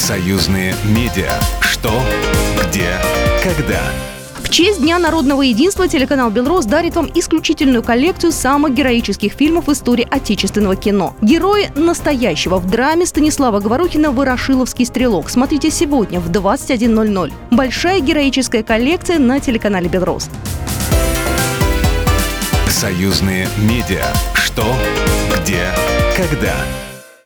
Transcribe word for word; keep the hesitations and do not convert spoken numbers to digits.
Союзные медиа. Что, где, когда. В честь Дня народного единства телеканал «Белрос» дарит вам исключительную коллекцию самых героических фильмов в истории отечественного кино. Герои настоящего в драме Станислава Говорухина «Ворошиловский стрелок». Смотрите сегодня в двадцать один ноль ноль. Большая героическая коллекция на телеканале «Белрос». Союзные медиа. Что, где, когда.